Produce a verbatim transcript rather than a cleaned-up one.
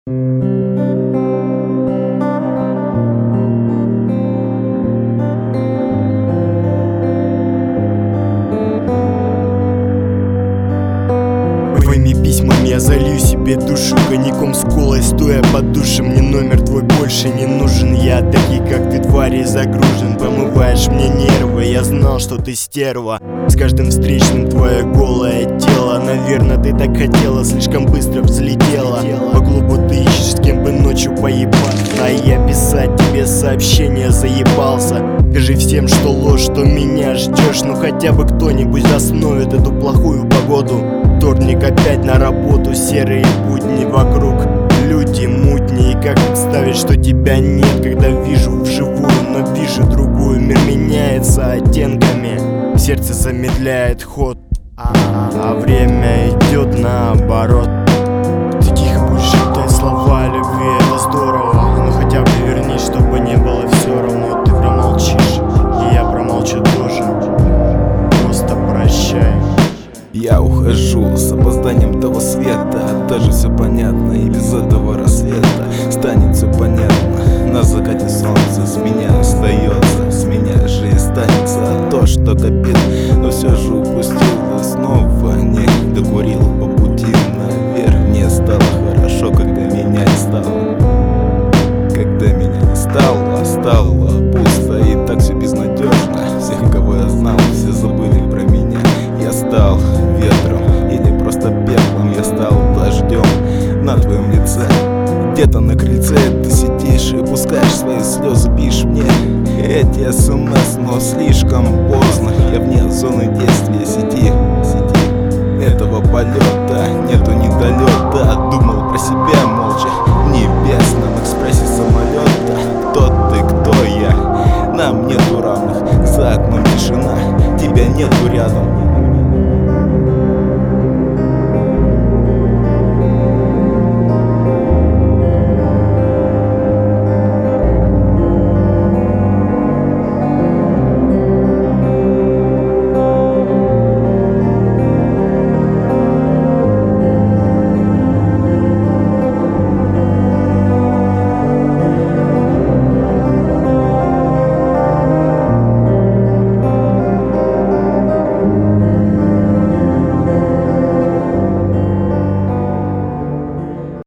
Твоими письмами я залью себе душу коньяком с колой, стоя под душем. Мне номер твой больше не нужен. Я такие, как ты, твари, загружен. Помываешь мне нервы, я знал, что ты стерва. С каждым встречным твое голое тело. Наверное, ты так хотела, слишком быстро взлетела. По клубу ты ищешь, с кем бы ночью поебаться. А я писать тебе сообщения заебался. Скажи всем, что ложь, что меня ждешь. Ну хотя бы кто-нибудь остановит эту плохую погоду. Вторник опять на работу, серые будни вокруг. Люди мутни, и как представить, что тебя нет, когда вижу вживую, но вижу другую. Мир меняется оттенками, сердце замедляет ход, а, а время идет наоборот. Ты тихо будешь шептать слова любви, это здорово. Но хотя бы вернись, чтобы не было все равно. Ты промолчишь, и я промолчу тоже. Просто прощай. Я ухожу с опозданием того света. Даже все понятно, и без этого рассвета станет все понятно. На закате солнца с меня остается, с меня жизнь станется то, что копит. Но все же упустил и снова не докурил по пути наверх. Мне стало хорошо, когда меня не стало. Когда меня не стало, стало пусто, и так все безнадежно. Всех, кого я знал, все забыли про меня. Я стал ветром или просто пеплом. Я стал дождем на твоем лице. Где-то на крыльце ты сидишь и пускаешь свои слезы. Пишешь мне эти смс, но слишком поздно. Я вне зоны действия сети, сети. Этого полета нету недолета. Думал про себя молча в небесном экспрессе самолета. Кто ты, кто я? Нам нету равных, за окном тишина. Тебя нету рядом.